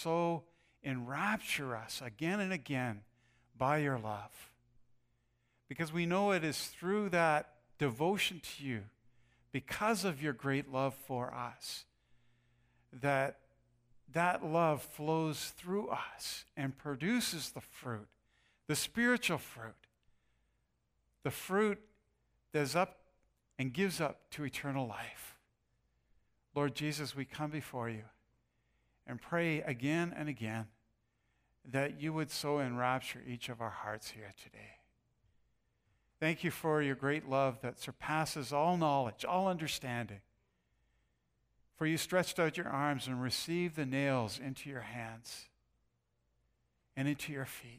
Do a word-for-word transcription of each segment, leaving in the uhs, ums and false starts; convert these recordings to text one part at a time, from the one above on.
so enrapture us again and again by your love. Because we know it is through that devotion to you, because of your great love for us, that that love flows through us and produces the fruit, the spiritual fruit, the fruit that is up and gives up to eternal life. Lord Jesus, we come before you and pray again and again that you would so enrapture each of our hearts here today. Thank you for your great love that surpasses all knowledge, all understanding. For you stretched out your arms and received the nails into your hands and into your feet.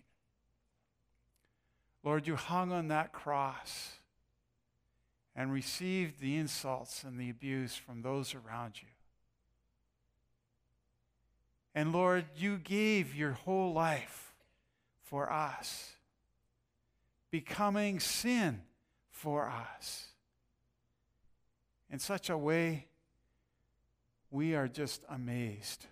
Lord, you hung on that cross and received the insults and the abuse from those around you. And Lord, you gave your whole life for us, becoming sin for us. In such a way, we are just amazed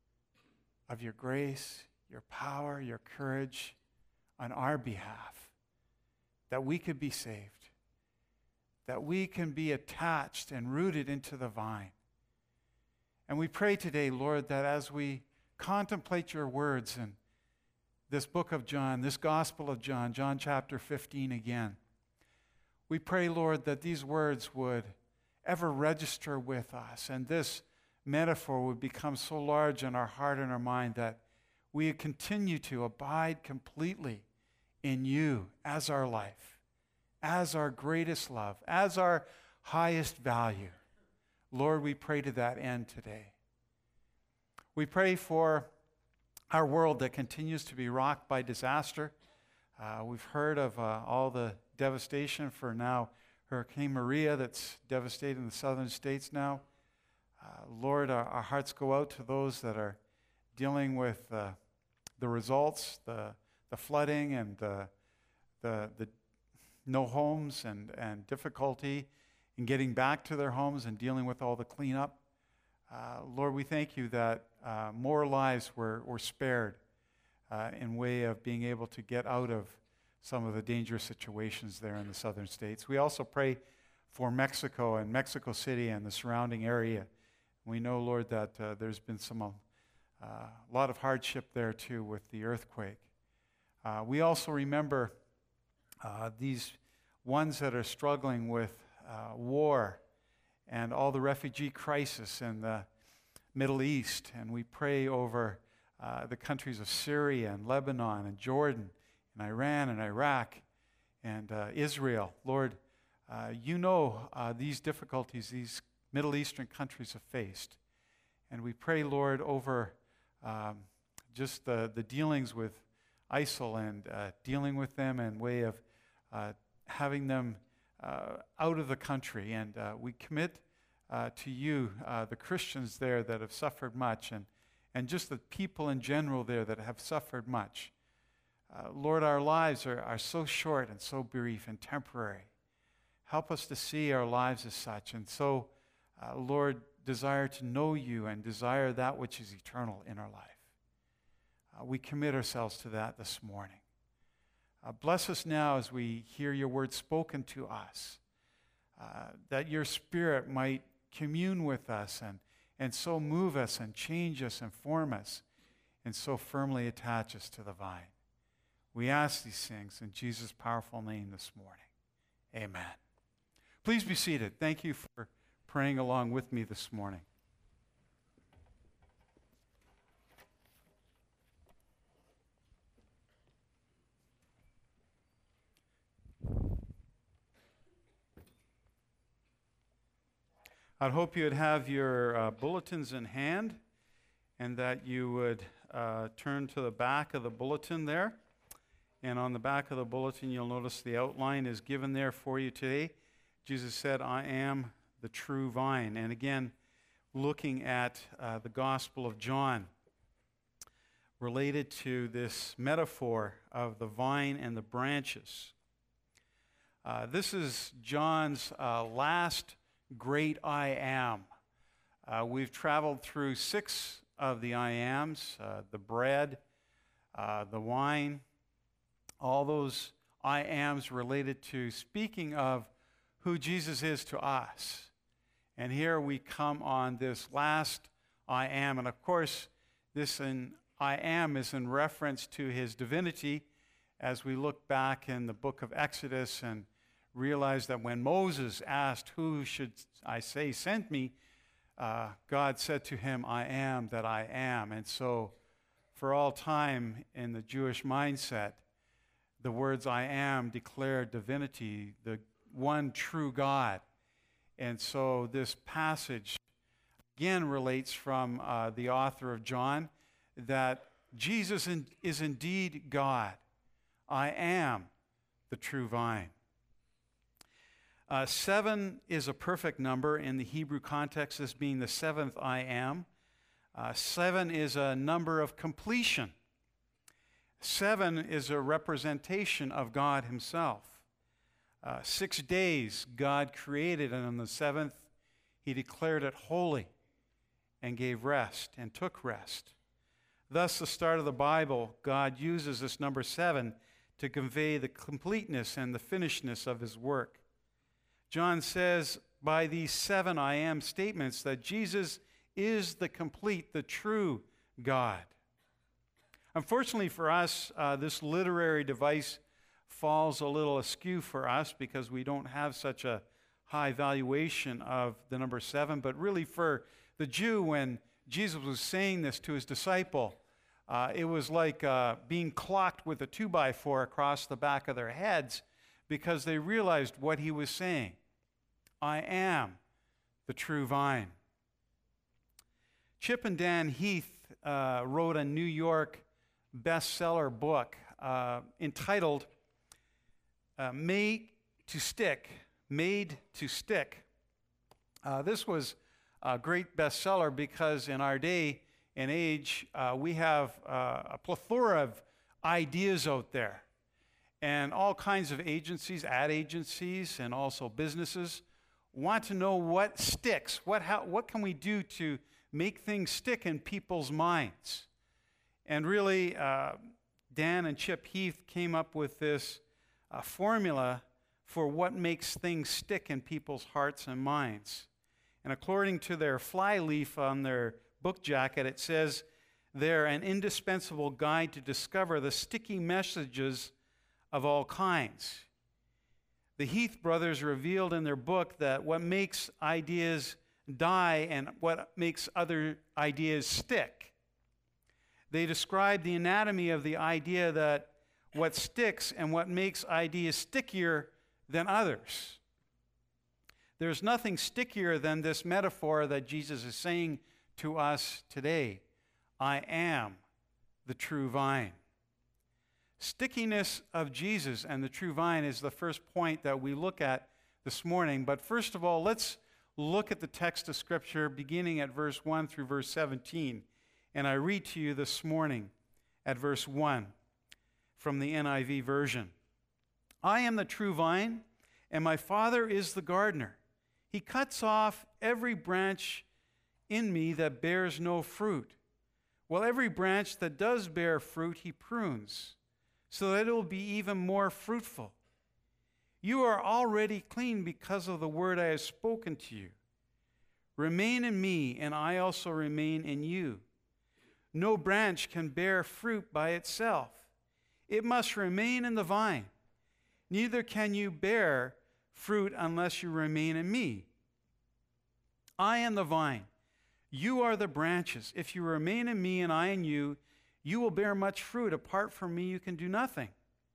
of your grace, your power, your courage on our behalf, that we could be saved, that we can be attached and rooted into the vine. And we pray today, Lord, that as we contemplate your words in this book of John, this Gospel of John, John chapter fifteen again, we pray, Lord, that these words would ever register with us, and this metaphor would become so large in our heart and our mind that we continue to abide completely in you as our life, as our greatest love, as our highest value. Lord, we pray to that end today. We pray for our world that continues to be rocked by disaster. Uh, we've heard of uh, all the devastation for now Hurricane Maria that's devastating the southern states now. Uh, Lord, our, our hearts go out to those that are dealing with uh, the results, the the flooding and the the, the no homes and, and difficulty in getting back to their homes and dealing with all the cleanup. Uh, Lord, we thank you that uh, more lives were, were spared uh, in way of being able to get out of some of the dangerous situations there in the southern states. We also pray for Mexico and Mexico City and the surrounding area. We know, Lord, that uh, there's been some a uh, lot of hardship there too with the earthquake. Uh, we also remember uh, these ones that are struggling with uh, war and all the refugee crisis in the Middle East. And we pray over uh, the countries of Syria and Lebanon and Jordan and Iran and Iraq and uh, Israel. Lord, uh, you know uh, these difficulties these Middle Eastern countries have faced. And we pray, Lord, over um, just the, the dealings with ISIL and uh, dealing with them in way of uh, having them uh, out of the country. And uh, we commit uh, to you uh, the Christians there that have suffered much, and, and just the people in general there that have suffered much. Uh, Lord, our lives are, are so short and so brief and temporary. Help us to see our lives as such, and so, uh, Lord, desire to know you and desire that which is eternal in our life. Uh, we commit ourselves to that this morning. Uh, bless us now as we hear your word spoken to us, uh, that your Spirit might commune with us and, and so move us and change us and form us and so firmly attach us to the vine. We ask these things in Jesus' powerful name this morning. Amen. Please be seated. Thank you for praying along with me this morning. I'd hope you would have your uh, bulletins in hand and that you would uh, turn to the back of the bulletin there. And on the back of the bulletin, you'll notice the outline is given there for you today. Jesus said, I am the true vine. And again, looking at uh, the Gospel of John related to this metaphor of the vine and the branches. Uh, this is John's uh, last great I am. Uh, we've traveled through six of the I ams, uh, the bread, uh, the wine, all those I ams related to speaking of who Jesus is to us. And here we come on this last I am. And of course, this in I am is in reference to his divinity, as we look back in the book of Exodus and realize that when Moses asked, "Who should I say sent me?" Uh, God said to him, "I am that I am." And so for all time in the Jewish mindset, the words I am declare divinity, the one true God. And so this passage again relates from uh, the author of John that Jesus in, is indeed God. I am the true vine. Uh, seven is a perfect number in the Hebrew context, this being the seventh I am. Uh, seven is a number of completion. Seven is a representation of God himself. Uh, six days God created, and on the seventh he declared it holy and gave rest and took rest. Thus, the start of the Bible, God uses this number seven to convey the completeness and the finishedness of his work. John says by these seven I am statements that Jesus is the complete, the true God. Unfortunately for us, uh, this literary device falls a little askew for us because we don't have such a high valuation of the number seven. But really for the Jew, when Jesus was saying this to his disciple, uh, it was like uh, being clocked with a two by four across the back of their heads because they realized what he was saying. I am the true vine. Chip and Dan Heath uh, wrote a New York bestseller book uh, entitled uh, Made to Stick, Made to Stick. Uh, this was a great bestseller because in our day and age, uh, we have uh, a plethora of ideas out there. And all kinds of agencies, ad agencies, and also businesses want to know what sticks, what, how, what can we do to make things stick in people's minds. And really, uh, Dan and Chip Heath came up with this uh, formula for what makes things stick in people's hearts and minds. And according to their flyleaf on their book jacket, it says they're an indispensable guide to discover the sticky messages of all kinds. The Heath brothers revealed in their book that what makes ideas die and what makes other ideas stick. They describe the anatomy of the idea that what sticks and what makes ideas stickier than others. There's nothing stickier than this metaphor that Jesus is saying to us today. I am the true vine. Stickiness of Jesus and the true vine is the first point that we look at this morning. But first of all, let's look at the text of Scripture beginning at verse one through verse seventeen. And I read to you this morning at verse one from the N I V version. I am the true vine, and my Father is the gardener. He cuts off every branch in me that bears no fruit, while every branch that does bear fruit he prunes, so that it will be even more fruitful. You are already clean because of the word I have spoken to you. Remain in me, and I also remain in you. No branch can bear fruit by itself. It must remain in the vine. Neither can you bear fruit unless you remain in me. I am the vine. You are the branches. If you remain in me and I in you, you will bear much fruit. Apart from me, you can do nothing.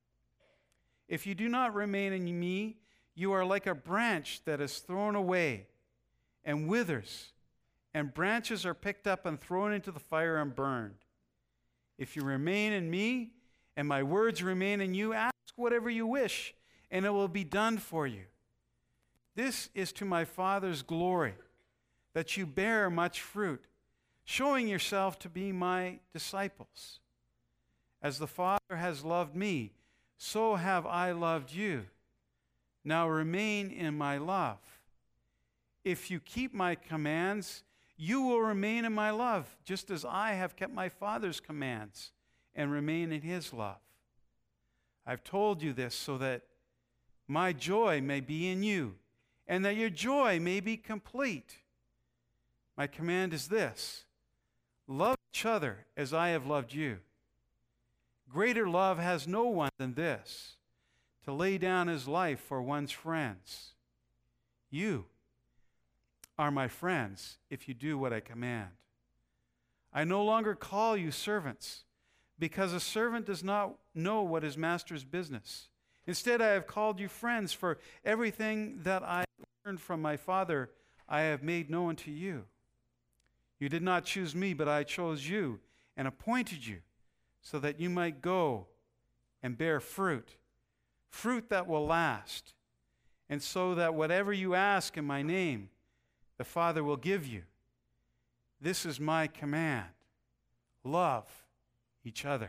If you do not remain in me, you are like a branch that is thrown away and withers, and branches are picked up and thrown into the fire and burned. If you remain in me and my words remain in you, ask whatever you wish, and it will be done for you. This is to my Father's glory, that you bear much fruit, showing yourself to be my disciples. As the Father has loved me, so have I loved you. Now remain in my love. If you keep my commands, you will remain in my love, just as I have kept my Father's commands and remain in his love. I've told you this so that my joy may be in you, and that your joy may be complete. My command is this: love each other as I have loved you. Greater love has no one than this, to lay down his life for one's friends. You are my friends if you do what I command. I no longer call you servants, because a servant does not know what his master's business. Instead, I have called you friends, for everything that I learned from my Father I have made known to you. You did not choose me, but I chose you and appointed you so that you might go and bear fruit, fruit that will last, and so that whatever you ask in my name, the Father will give you. This is my command: love each other.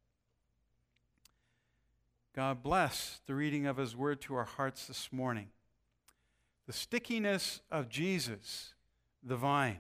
God bless the reading of his word to our hearts this morning. The stickiness of Jesus, the vine.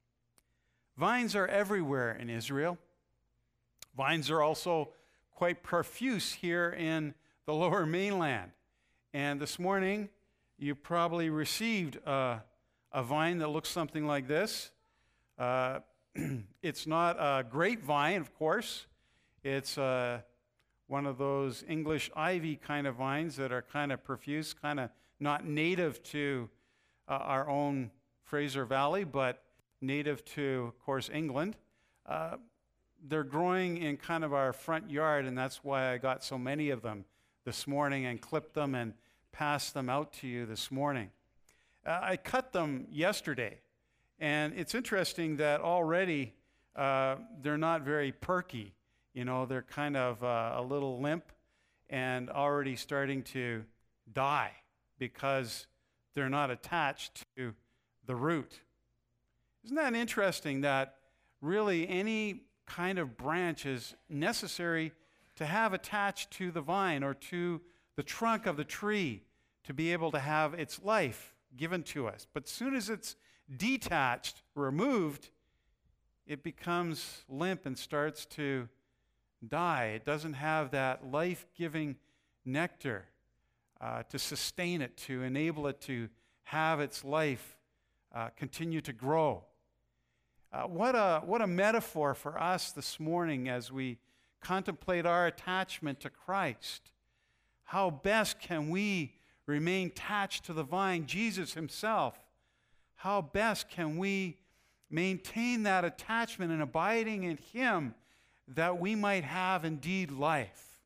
Vines are everywhere in Israel. Vines are also quite profuse here in the Lower Mainland. And this morning, you probably received a, a vine that looks something like this. Uh, it's not a grapevine, of course. It's uh, one of those English ivy kind of vines that are kind of profuse, kind of not native to uh, our own Fraser Valley, but native to, of course, England. Uh, they're growing in kind of our front yard, and that's why I got so many of them this morning and clipped them and passed them out to you this morning. Uh, I cut them yesterday, and it's interesting that already uh, they're not very perky. You know, they're kind of uh, a little limp and already starting to die because they're not attached to the root. Isn't that interesting that really any kind of branch is necessary to have attached to the vine or to the trunk of the tree to be able to have its life given to us? But as soon as it's detached, removed, it becomes limp and starts to die. It doesn't have that life-giving nectar uh, to sustain it, to enable it to have its life uh, continue to grow. Uh, what a what a metaphor for us this morning as we contemplate our attachment to Christ. How best can we remain attached to the vine, Jesus himself? How best can we maintain that attachment and abiding in him that we might have indeed life?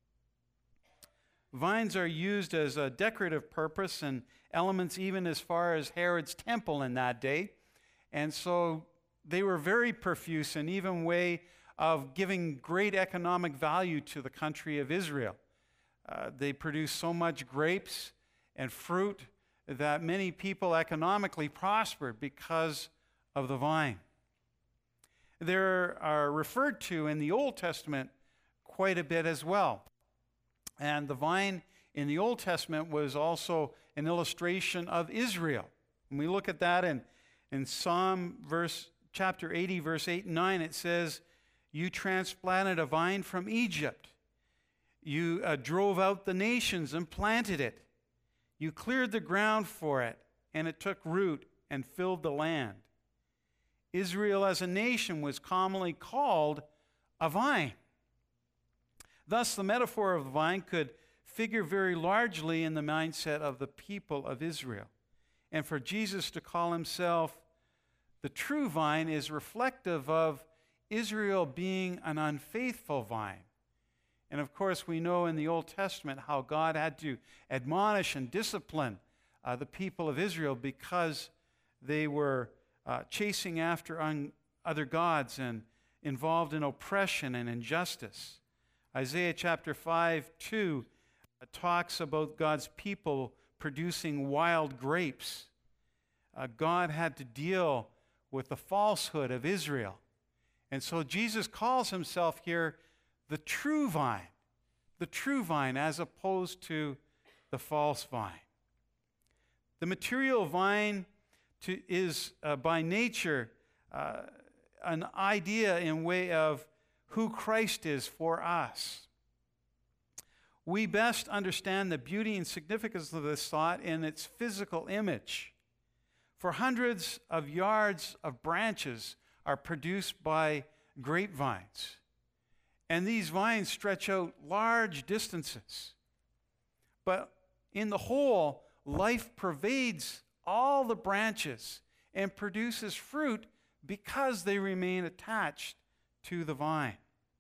Vines are used as a decorative purpose and elements even as far as Herod's temple in that day. And so they were very profuse and even way of giving great economic value to the country of Israel. Uh, they produced so much grapes and fruit that many people economically prospered because of the vine. They are referred to in the Old Testament quite a bit as well. And the vine in the Old Testament was also an illustration of Israel. When we look at that in, in Psalm verse chapter eighty, verse eight and nine, it says, "You transplanted a vine from Egypt. You uh, drove out the nations and planted it. You cleared the ground for it, and it took root and filled the land." Israel as a nation was commonly called a vine. Thus, the metaphor of the vine could figure very largely in the mindset of the people of Israel. And for Jesus to call himself the true vine is reflective of Israel being an unfaithful vine. And of course, we know in the Old Testament how God had to admonish and discipline uh, the people of Israel because they were uh, chasing after un- other gods and involved in oppression and injustice. Isaiah chapter five, two uh, talks about God's people producing wild grapes. Uh, God had to deal with the falsehood of Israel. And so Jesus calls himself here the true vine, the true vine as opposed to the false vine. The material vine to, is uh, by nature uh, an idea in way of who Christ is for us. We best understand the beauty and significance of this thought in its physical image. For hundreds of yards of branches are produced by grapevines, and these vines stretch out large distances. But in the whole, life pervades all the branches and produces fruit because they remain attached to the vine.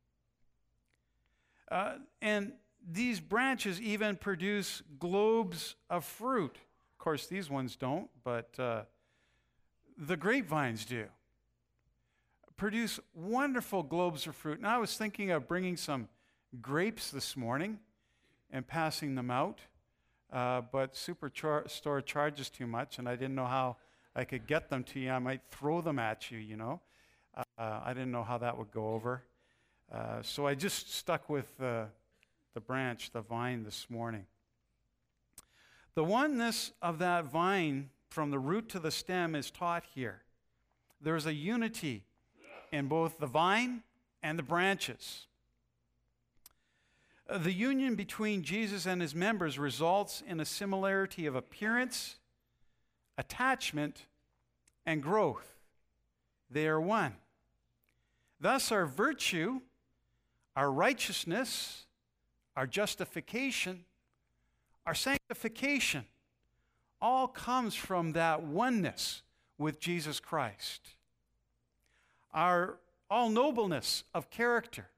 Uh, and these branches even produce globes of fruit. Of course, these ones don't, but uh, the grapevines do. Produce wonderful globes of fruit. And I was thinking of bringing some grapes this morning and passing them out, uh, but Superstore charges too much, and I didn't know how I could get them to you. I might throw them at you, you know. Uh, I didn't know how that would go over. Uh, so I just stuck with uh, the branch, the vine this morning. The oneness of that vine from the root to the stem is taught here. There's a unity in both the vine and the branches. Uh, the union between Jesus and his members results in a similarity of appearance, attachment, and growth. They are one. Thus, our virtue, our righteousness, our justification, our sanctification, all comes from that oneness with Jesus Christ. Our all nobleness of character,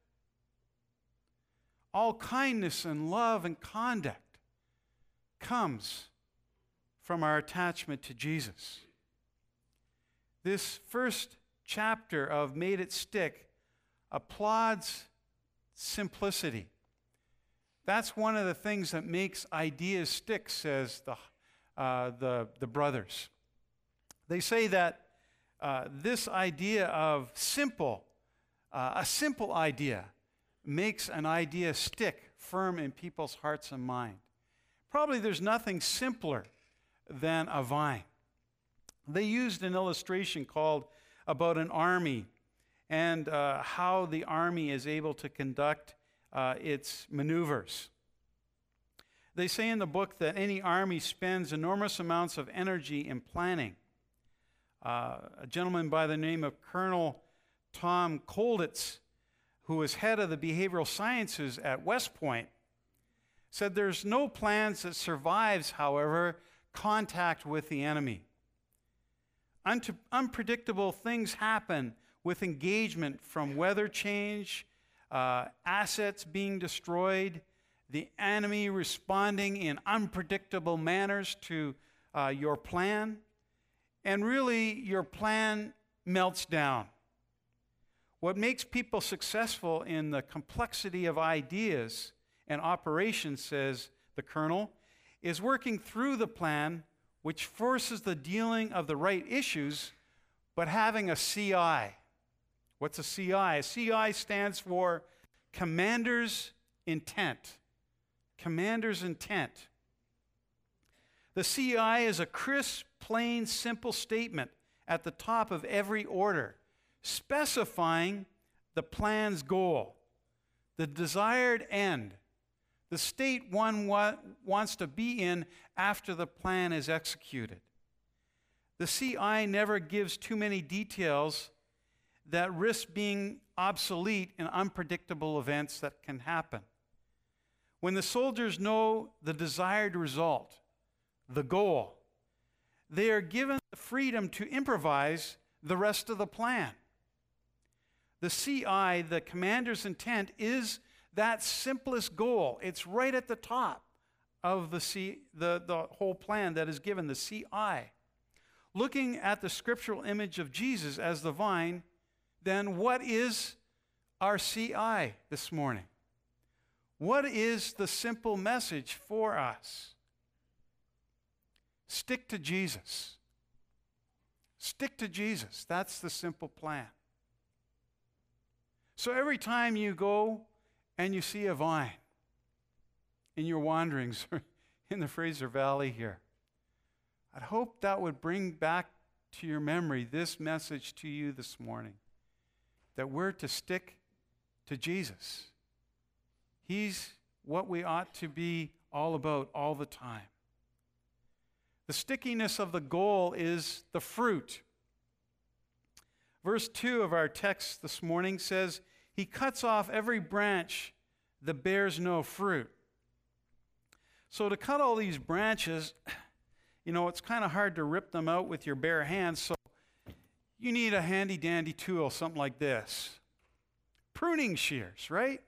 all kindness and love and conduct comes from our attachment to Jesus. This first chapter of Made It Stick applauds simplicity. That's one of the things that makes ideas stick, says the, uh, the, the brothers. They say that uh, this idea of simple, uh, a simple idea, makes an idea stick firm in people's hearts and mind. Probably there's nothing simpler than a vine. They used an illustration called about an army and uh, how the army is able to conduct uh, its maneuvers. They say in the book that any army spends enormous amounts of energy in planning. Uh, a gentleman by the name of Colonel Tom Kolditz, who was head of the behavioral sciences at West Point, said there's no plans that survives, however, contact with the enemy. Un- unpredictable things happen with engagement, from weather change, uh, assets being destroyed, the enemy responding in unpredictable manners to uh, your plan, and really your plan melts down. What makes people successful in the complexity of ideas and operations, says the colonel, is working through the plan, which forces the dealing of the right issues, but having a C I. What's a C I? A C I stands for Commander's Intent. Commander's Intent. The C I is a crisp, plain, simple statement at the top of every order, specifying the plan's goal, the desired end, the state one wa- wants to be in after the plan is executed. The C I never gives too many details that risk being obsolete in unpredictable events that can happen. When the soldiers know the desired result, the goal, they are given the freedom to improvise the rest of the plan. The C I, the commander's intent, is that simplest goal. It's right at the top of the, C, the, the whole plan that is given, the C I. Looking at the scriptural image of Jesus as the vine, then what is our C I this morning? What is the simple message for us? Stick to Jesus. Stick to Jesus. That's the simple plan. So every time you go and you see a vine in your wanderings in the Fraser Valley here, I'd hope that would bring back to your memory this message to you this morning, that we're to stick to Jesus. He's what we ought to be all about all the time. The stickiness of the goal is the fruit. Verse two of our text this morning says, He cuts off every branch that bears no fruit. So to cut all these branches, you know, it's kind of hard to rip them out with your bare hands, so you need a handy-dandy tool, something like this. Pruning shears, right?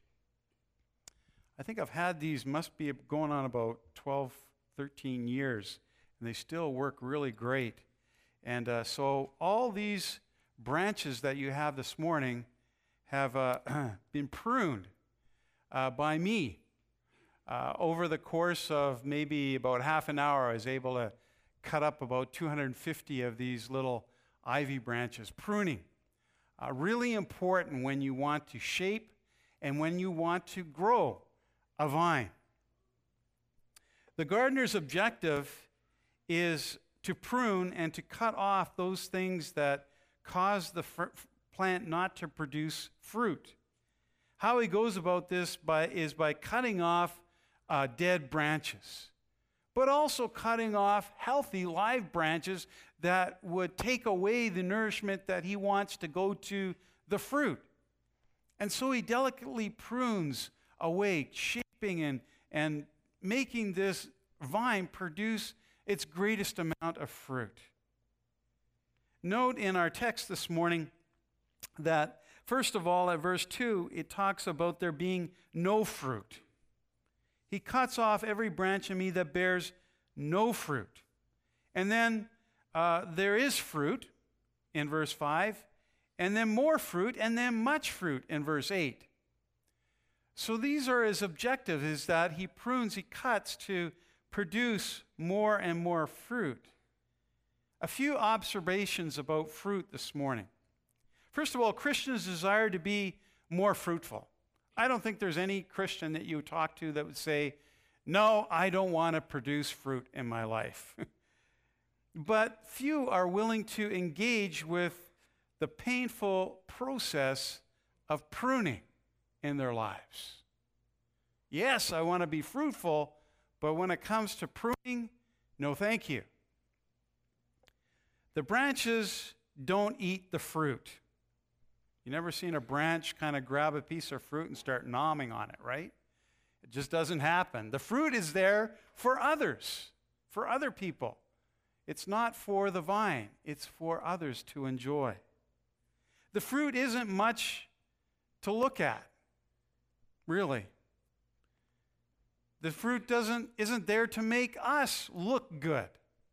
I think I've had these, must be going on about twelve, thirteen years, and they still work really great. And uh, so all these branches that you have this morning have uh, been pruned uh, by me. Uh, over the course of maybe about half an hour, I was able to cut up about two hundred fifty of these little ivy branches. Pruning. Uh, really important when you want to shape and when you want to grow a vine. The gardener's objective is to prune and to cut off those things that cause the fr- plant not to produce fruit. How he goes about this by, is by cutting off uh, dead branches, but also cutting off healthy live branches that would take away the nourishment that he wants to go to the fruit. And so he delicately prunes away, shaping and, and making this vine produce its greatest amount of fruit. Note in our text this morning that, first of all, at verse two, it talks about there being no fruit. He cuts off every branch in me that bears no fruit. And then uh, there is fruit in verse five, and then more fruit, and then much fruit in verse eight. So these are his objectives, is that he prunes, he cuts to produce more and more fruit. A few observations about fruit this morning. First of all, Christians desire to be more fruitful. I don't think there's any Christian that you talk to that would say, no, I don't want to produce fruit in my life. But few are willing to engage with the painful process of pruning in their lives. Yes, I want to be fruitful, but when it comes to pruning, no thank you. The branches don't eat the fruit. You never seen a branch kind of grab a piece of fruit and start gnawing on it, right? It just doesn't happen. The fruit is there for others, for other people. It's not for the vine. It's for others to enjoy. The fruit isn't much to look at, really. The fruit doesn't, isn't there to make us look good.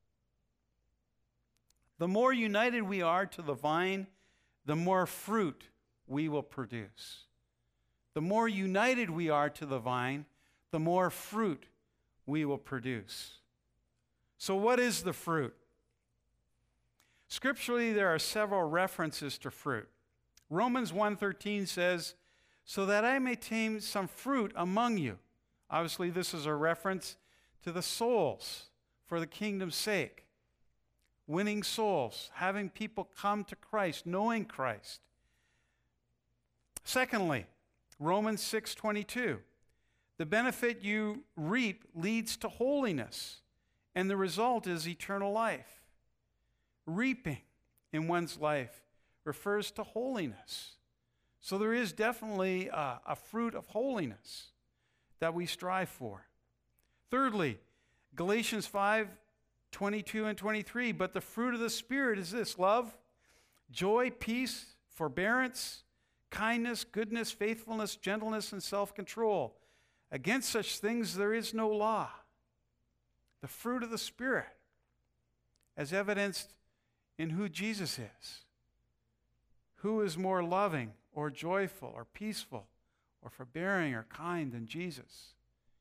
The more united we are to the vine, the more fruit we will produce. The more united we are to the vine, the more fruit we will produce. So what is the fruit? Scripturally, there are several references to fruit. Romans one thirteen says, so that I may tame some fruit among you. Obviously, this is a reference to the souls for the kingdom's sake. Winning souls, having people come to Christ, knowing Christ. Secondly, Romans six twenty-two. The benefit you reap leads to holiness, and the result is eternal life. Reaping in one's life refers to holiness. So there is definitely a, a fruit of holiness that we strive for. Thirdly, Galatians five twenty-two and twenty-three, but the fruit of the Spirit is this: love, joy, peace, forbearance, kindness, goodness, faithfulness, gentleness, and self-control. Against such things there is no law. The fruit of the Spirit, as evidenced in who Jesus is. Who is more loving or joyful or peaceful or forbearing or kind than Jesus?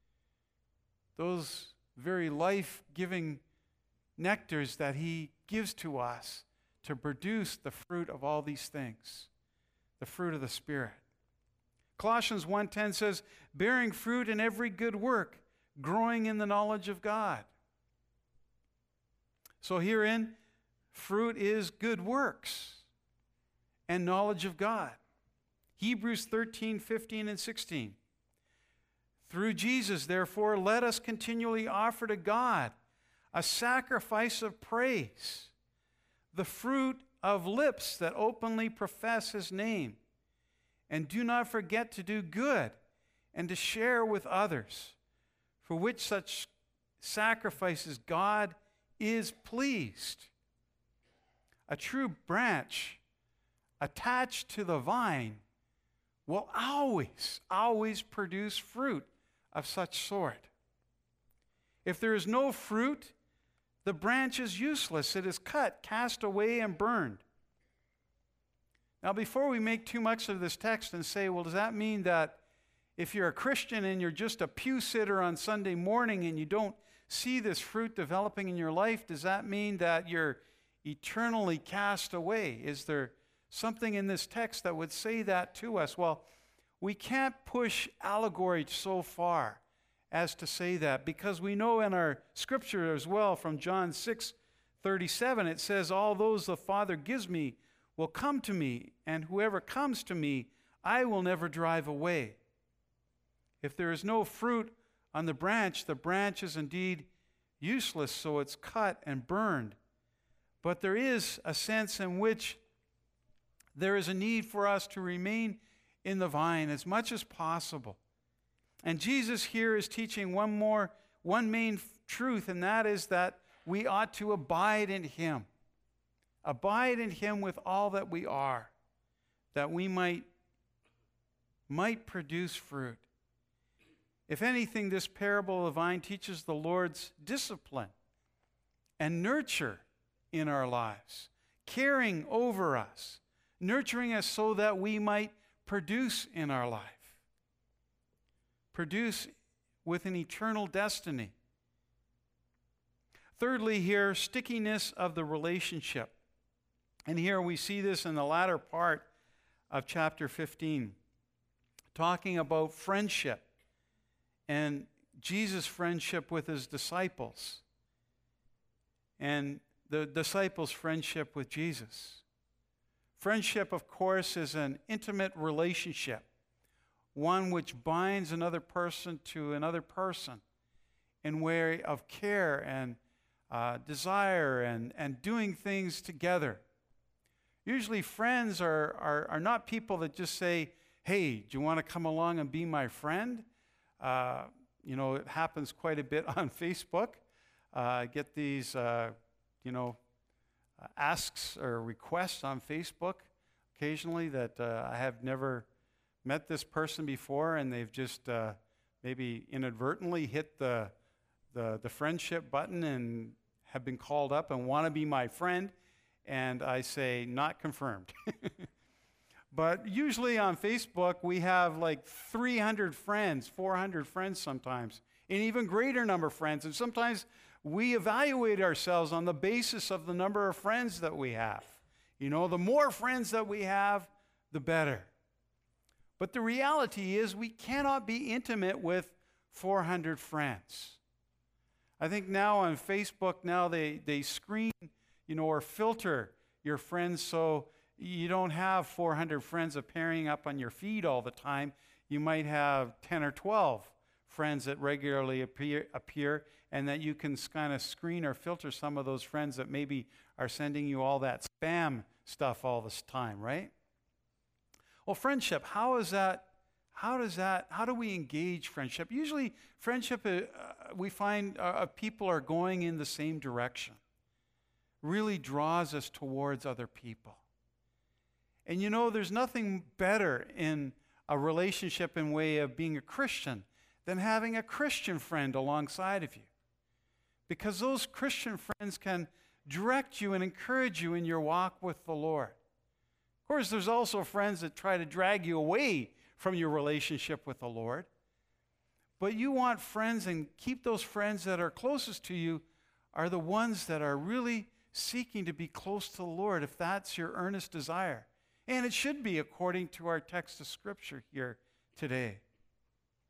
Those very life-giving nectars that he gives to us to produce the fruit of all these things, the fruit of the Spirit. Colossians one ten says, bearing fruit in every good work, growing in the knowledge of God. So herein, fruit is good works and knowledge of God. Hebrews thirteen, fifteen, and sixteen. Through Jesus, therefore, let us continually offer to God a sacrifice of praise, the fruit of lips that openly profess his name. And do not forget to do good and to share with others, for which such sacrifices God is pleased. A true branch attached to the vine will always, always produce fruit of such sort. If there is no fruit, the branch is useless. It is cut, cast away, and burned. Now, before we make too much of this text and say, well, does that mean that if you're a Christian and you're just a pew sitter on Sunday morning and you don't see this fruit developing in your life, does that mean that you're eternally cast away? Is there something in this text that would say that to us? Well, we can't push allegory so far as to say that, because we know in our scripture as well from John six thirty-seven, it says, all those the Father gives me will come to me, and whoever comes to me, I will never drive away. If there is no fruit on the branch, the branch is indeed useless, so it's cut and burned. But there is a sense in which there is a need for us to remain in the vine as much as possible. And Jesus here is teaching one more, one main f- truth, and that is that we ought to abide in him. Abide in him with all that we are, that we might, might produce fruit. If anything, this parable of the vine teaches the Lord's discipline and nurture in our lives, caring over us, nurturing us so that we might produce in our life. Produce with an eternal destiny. Thirdly, here, stickiness of the relationship. And here we see this in the latter part of chapter fifteen, talking about friendship and Jesus' friendship with his disciples and the disciples' friendship with Jesus. Friendship, of course, is an intimate relationship, one which binds another person to another person in way of care and uh, desire and, and doing things together. Usually friends are, are, are not people that just say, hey, do you want to come along and be my friend? Uh, you know, it happens quite a bit on Facebook. Uh, I get these, uh, you know, uh, asks or requests on Facebook occasionally that uh, I have never met this person before, and they've just uh, maybe inadvertently hit the, the the friendship button and have been called up and want to be my friend. And I say, not confirmed. But usually on Facebook, we have like three hundred friends, four hundred friends sometimes, an even greater number of friends. And sometimes we evaluate ourselves on the basis of the number of friends that we have. You know, the more friends that we have, the better. But the reality is we cannot be intimate with four hundred friends. I think now on Facebook, now they, they screen, you know, or filter your friends so you don't have four hundred friends appearing up on your feed all the time. You might have ten or twelve friends that regularly appear, appear and that you can kind of screen or filter some of those friends that maybe are sending you all that spam stuff all this time, right? Well, friendship, how is that? How does that, how do we engage friendship? Usually friendship, uh, we find uh, people are going in the same direction. Really draws us towards other people. And you know, there's nothing better in a relationship in way of being a Christian than having a Christian friend alongside of you. Because those Christian friends can direct you and encourage you in your walk with the Lord. Of course, there's also friends that try to drag you away from your relationship with the Lord. But you want friends, and keep those friends that are closest to you are the ones that are really seeking to be close to the Lord, if that's your earnest desire. And it should be according to our text of Scripture here today.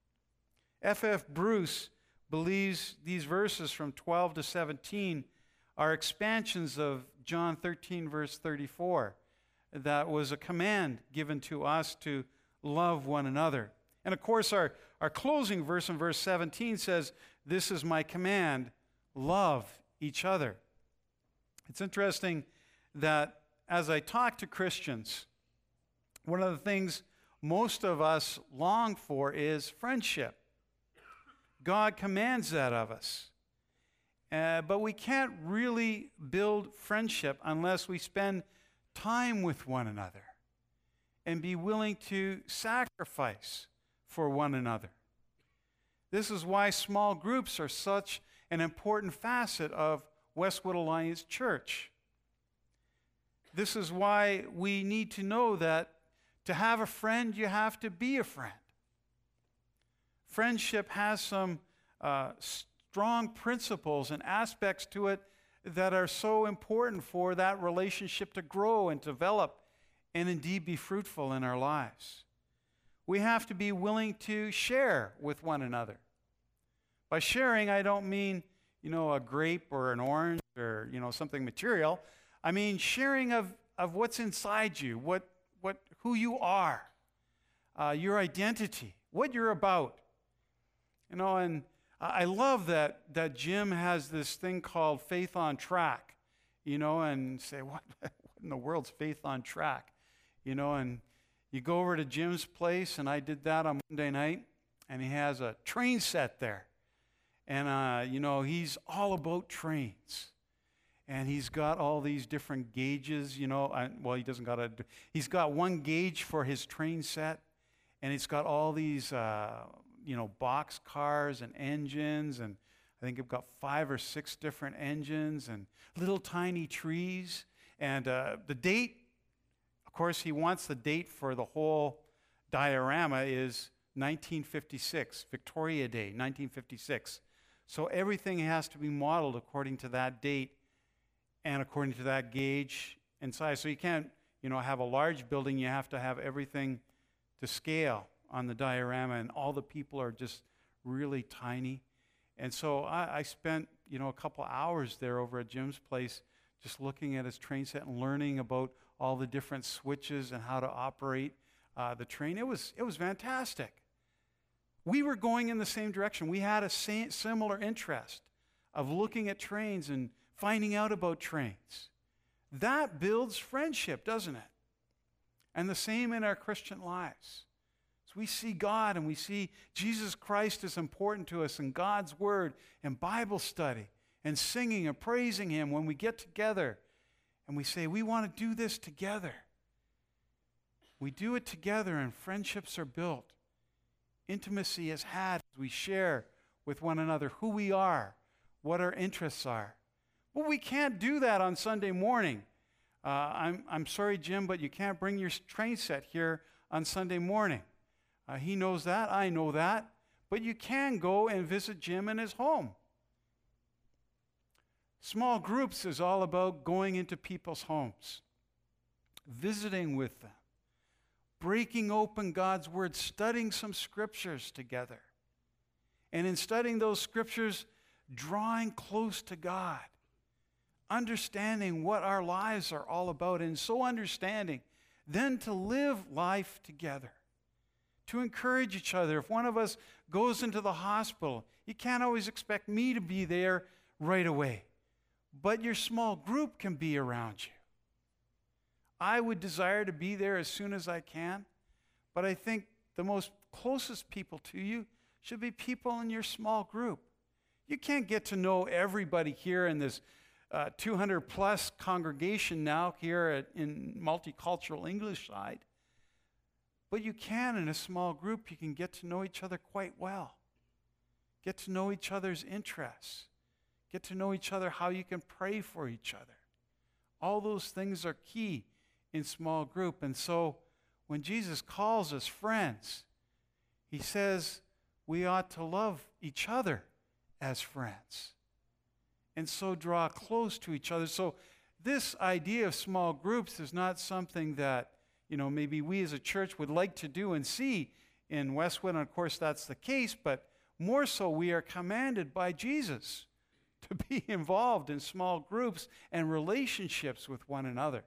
F F Bruce believes these verses from twelve to seventeen are expansions of John thirteen, verse thirty-four. That was a command given to us to love one another. And of course, our, our closing verse in verse seventeen says, "This is my command, love each other." It's interesting that as I talk to Christians, one of the things most of us long for is friendship. God commands that of us. Uh, but we can't really build friendship unless we spend time with one another and be willing to sacrifice for one another. This is why small groups are such an important facet of Westwood Alliance Church. This is why we need to know that to have a friend, you have to be a friend. Friendship has some uh, strong principles and aspects to it that are so important for that relationship to grow and develop and indeed be fruitful in our lives. We have to be willing to share with one another. By sharing, I don't mean, you know, a grape or an orange or, you know, something material. I mean sharing of, of what's inside you, what, what, who you are, uh, your identity, what you're about. You know, and I love that, that Jim has this thing called Faith on Track, you know, and say, what, what in the world's Faith on Track? You know, and you go over to Jim's place, and I did that on Monday night, and he has a train set there. And, uh, you know, he's all about trains. And he's got all these different gauges, you know. I, well, he doesn't got a, he's got one gauge for his train set, and it's got all these, uh, you know, box cars and engines, and I think I've got five or six different engines and little tiny trees. And uh, the date, of course, he wants the date for the whole diorama is nineteen fifty-six, Victoria Day, nineteen fifty-six. So everything has to be modeled according to that date and according to that gauge and size. So you can't, you know, have a large building. You have to have everything to scale on the diorama, and all the people are just really tiny. And so I, I spent, you know, a couple hours there over at Jim's place just looking at his train set and learning about all the different switches and how to operate uh, the train. It was, it was fantastic. We were going in the same direction. We had a same, similar interest of looking at trains and finding out about trains. That builds friendship, doesn't it? And the same in our Christian lives. So we see God and we see Jesus Christ is important to us, and God's Word and Bible study and singing and praising Him when we get together and we say, we want to do this together. We do it together and friendships are built. Intimacy is had as we share with one another who we are, what our interests are. Well, we can't do that on Sunday morning. Uh, I'm, I'm sorry, Jim, but you can't bring your train set here on Sunday morning. Uh, he knows that. I know that. But you can go and visit Jim in his home. Small groups is all about going into people's homes, visiting with them, breaking open God's Word, studying some scriptures together. And in studying those scriptures, drawing close to God, understanding what our lives are all about, and so understanding, then to live life together, to encourage each other. If one of us goes into the hospital, you can't always expect me to be there right away, but your small group can be around you. I would desire to be there as soon as I can, but I think the most closest people to you should be people in your small group. You can't get to know everybody here in this uh, two hundred plus congregation now here at, in Multicultural English side, but you can in a small group. You can get to know each other quite well, get to know each other's interests, get to know each other, how you can pray for each other. All those things are key in small group. And so when Jesus calls us friends, He says we ought to love each other as friends, and so draw close to each other. So this idea of small groups is not something that, you know, maybe we as a church would like to do and see in Westwood, and of course that's the case, but more so we are commanded by Jesus to be involved in small groups and relationships with one another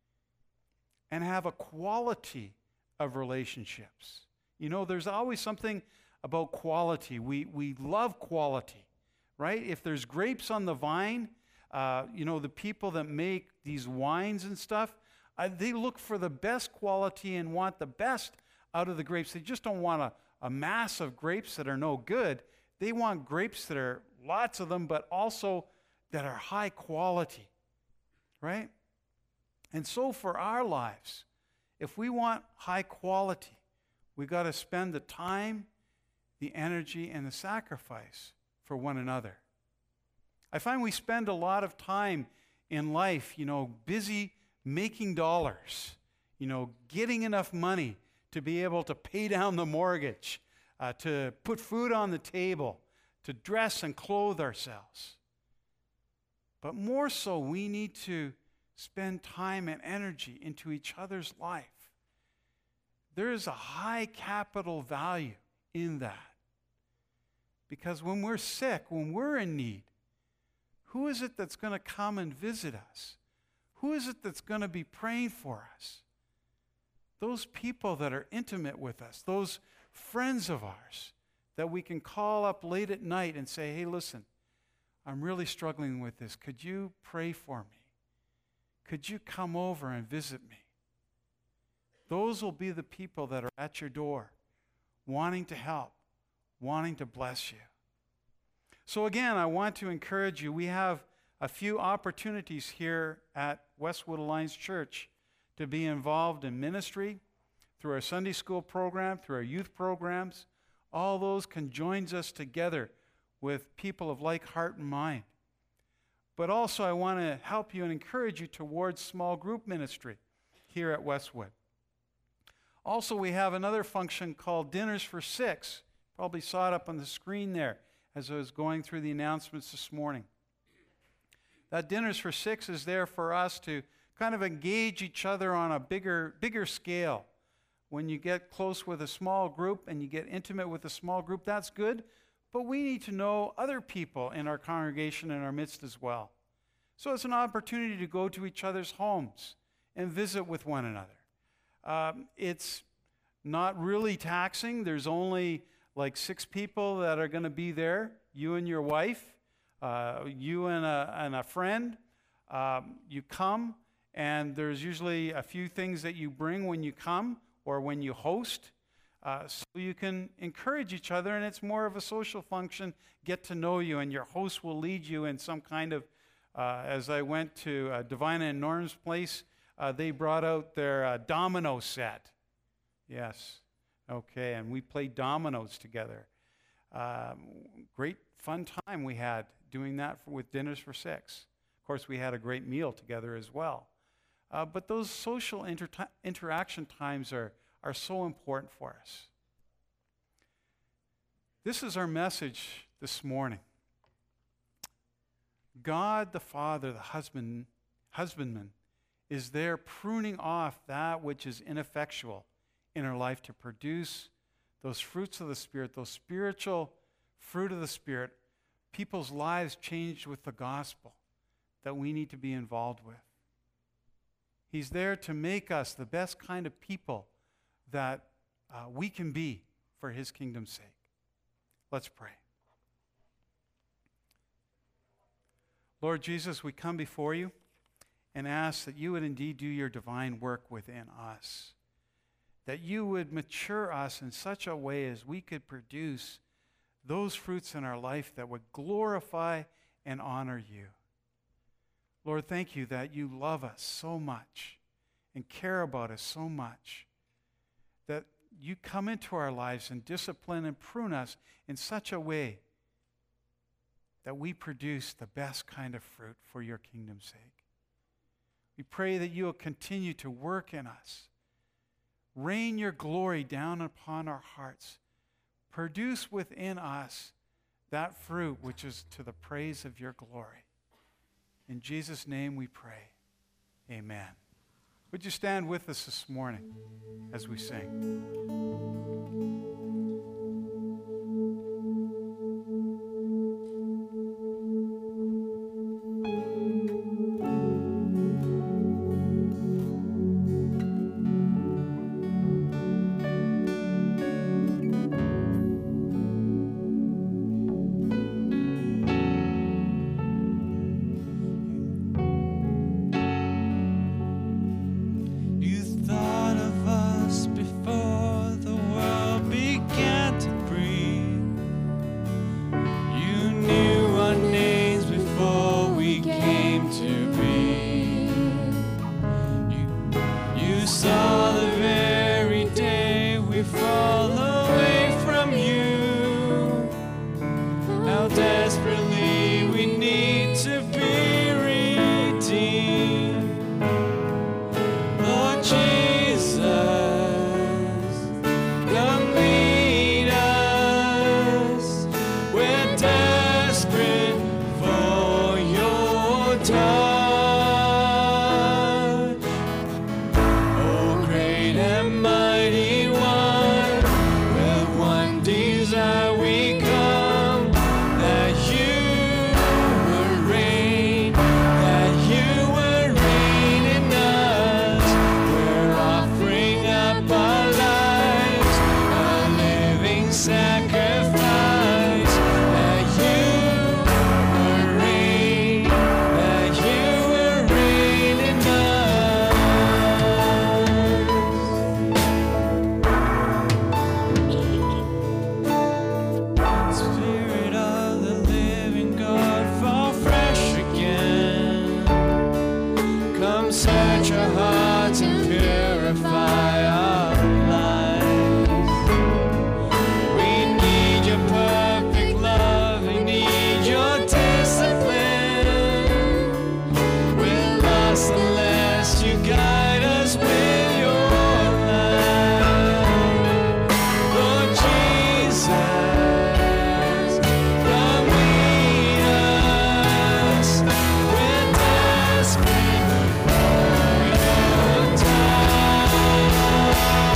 and have a quality of relationships. You know, there's always something about quality. We, we love quality, right? If there's grapes on the vine, uh, you know, the people that make these wines and stuff, uh, they look for the best quality and want the best out of the grapes. They just don't want a, a mass of grapes that are no good. They want grapes that are lots of them, but also that are high quality, right? And so for our lives, if we want high quality, we got to spend the time, the energy, and the sacrifice for one another. I find we spend a lot of time in life, you know, busy making dollars, you know, getting enough money to be able to pay down the mortgage, uh, to put food on the table, to dress and clothe ourselves. But more so, we need to spend time and energy into each other's life. There is a high capital value in that. Because when we're sick, when we're in need, who is it that's going to come and visit us? Who is it that's going to be praying for us? Those people that are intimate with us, those friends of ours that we can call up late at night and say, hey, listen, I'm really struggling with this. Could you pray for me? Could you come over and visit me? Those will be the people that are at your door, wanting to help, wanting to bless you. So again, I want to encourage you. We have a few opportunities here at Westwood Alliance Church to be involved in ministry through our Sunday school program, through our youth programs. All those can join us together with people of like heart and mind. But also I want to help you and encourage you towards small group ministry here at Westwood. Also, we have another function called Dinners for Six. Probably saw it up on the screen there as I was going through the announcements this morning. That Dinners for Six is there for us to kind of engage each other on a bigger, bigger scale. When you get close with a small group and you get intimate with a small group, that's good. But we need to know other people in our congregation in our midst as well. So it's an opportunity to go to each other's homes and visit with one another. Um, it's not really taxing. There's only like six people that are going to be there, you and your wife, uh, you and a, and a friend. Um, you come, and there's usually a few things that you bring when you come or when you host. Uh, so you can encourage each other, and it's more of a social function, get to know you, and your host will lead you in some kind of, uh, as I went to uh, Divina and Norm's place, uh, they brought out their uh, domino set. Yes, okay, and we played dominoes together. Um, great fun time we had doing that for, with Dinners for Six. Of course, we had a great meal together as well. Uh, but those social inter- interaction times are are so important for us. This is our message this morning. God the Father, the husband, husbandman, is there pruning off that which is ineffectual in our life to produce those fruits of the Spirit, those spiritual fruit of the Spirit, people's lives changed with the gospel that we need to be involved with. He's there to make us the best kind of people that uh, we can be for his kingdom's sake. Let's pray. Lord Jesus, we come before you and ask that you would indeed do your divine work within us, that you would mature us in such a way as we could produce those fruits in our life that would glorify and honor you. Lord, thank you that you love us so much and care about us so much, that you come into our lives and discipline and prune us in such a way that we produce the best kind of fruit for your kingdom's sake. We pray that you will continue to work in us. Rain your glory down upon our hearts. Produce within us that fruit which is to the praise of your glory. In Jesus' name we pray. Amen. Would you stand with us this morning as we sing? desire we come, that you would reign, that you would reign in us. We're offering up our lives, a living sacrifice, that you would reign, that you would reign in us. Spirit of the living God, fall fresh again. Come search our hearts and purify our lives. We need your perfect love, we need your discipline. We're lost unless you guide us with your light. Lord Jesus, come meet us. We're desperate for your touch.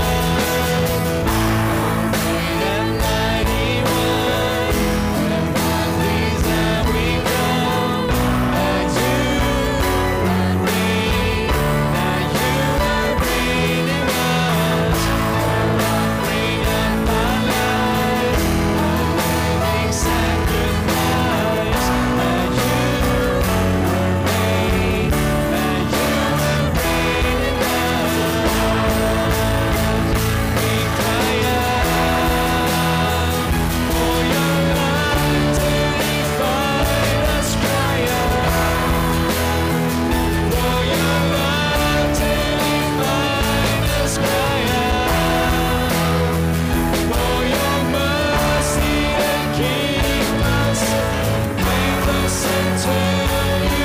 Great and mighty one, when one desire we come, that you would reign, that you would reign in us. We're offering up our lives, a living sacrifice, that you would reign, that you would reign in us. We cry out for your love to define us. Cry out for your love to define us. Cry out for your mercy to keep us. Make us into you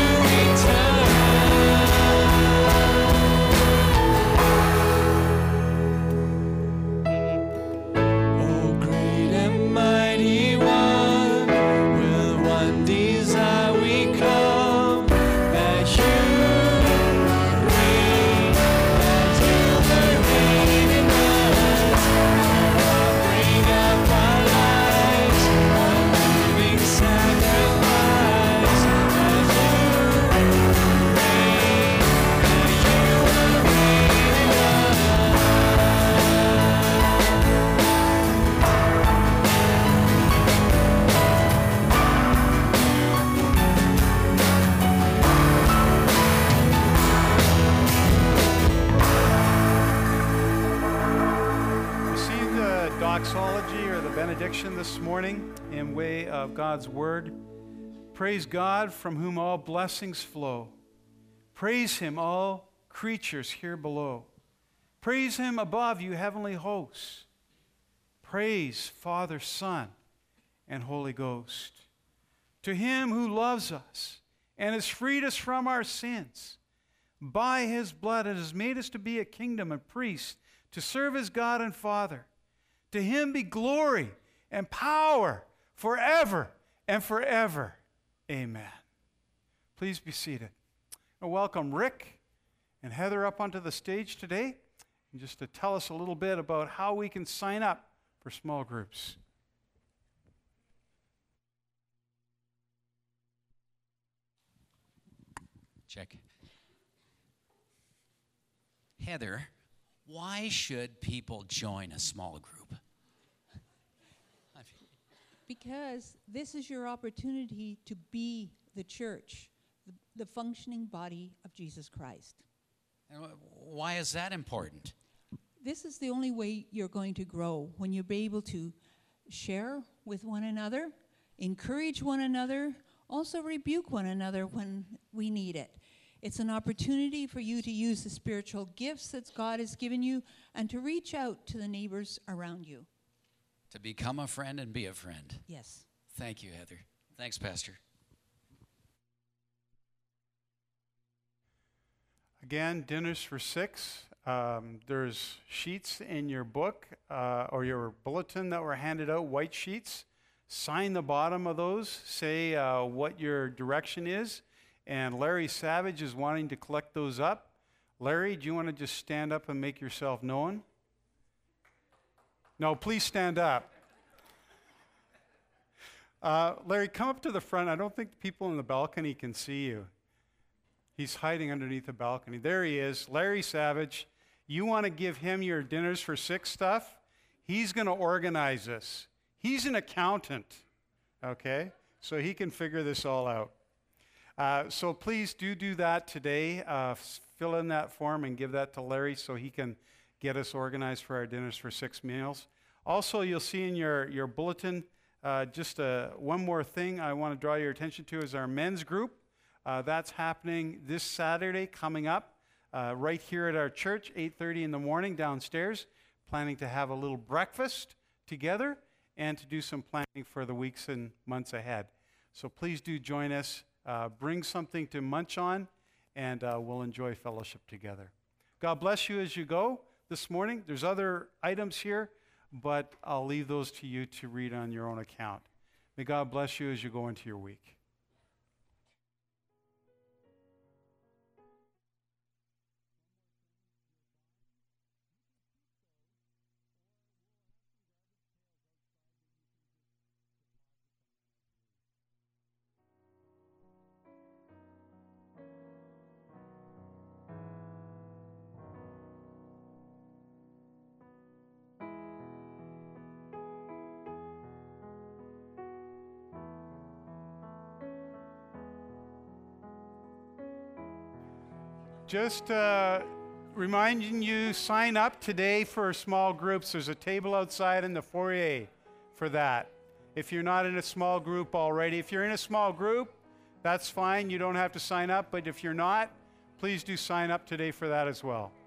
eternal. Oh, great and mighty one, with one desire we come, that you would reign, that you would reign in us. We're offering up our lives, a living sacrifice, that you would reign, that you would reign in us. Receive the doxology or the benediction this morning in way of God's word. Praise God, from whom all blessings flow. Praise him, all creatures here below. Praise him above, you heavenly hosts. Praise Father, Son, and Holy Ghost. To him who loves us and has freed us from our sins, by his blood and has made us to be a kingdom and priests to serve as God and Father. To him be glory and power forever and forever. Amen. Please be seated. And welcome Rick and Heather up onto the stage today, and just to tell us a little bit about how we can sign up for small groups. Check. Heather, why should people join a small group? Because this is your opportunity to be the church, the, the functioning body of Jesus Christ. And wh- Why is that important? This is the only way you're going to grow, when you'll be able to share with one another, encourage one another, also rebuke one another when we need it. It's an opportunity for you to use the spiritual gifts that God has given you and to reach out to the neighbors around you. To become a friend and be a friend. Yes. Thank you, Heather. Thanks, Pastor. Again, dinners for six. Um, there's sheets in your book uh, or your bulletin that were handed out, white sheets. Sign the bottom of those. Say uh, what your direction is. And Larry Savage is wanting to collect those up. Larry, do you want to just stand up and make yourself known? No, please stand up. Uh, Larry, come up to the front. I don't think the people in the balcony can see you. He's hiding underneath the balcony. There he is, Larry Savage. You want to give him your dinners for six stuff? He's going to organize this. He's an accountant, okay? So he can figure this all out. Uh, so please do do that today. Uh, fill in that form and give that to Larry so he can get us organized for our dinners for six meals. Also, you'll see in your, your bulletin uh, just uh, one more thing I want to draw your attention to is our men's group. Uh, that's happening this Saturday coming up uh, right here at our church, eight thirty in the morning downstairs. Planning to have a little breakfast together and to do some planning for the weeks and months ahead. So please do join us. Uh, bring something to munch on, and uh, we'll enjoy fellowship together. God bless you as you go this morning. There's other items here, but I'll leave those to you to read on your own account. May God bless you as you go into your week. Just uh, reminding you, sign up today for small groups. There's a table outside in the foyer for that. If you're not in a small group already, if you're in a small group, that's fine. You don't have to sign up. But if you're not, please do sign up today for that as well.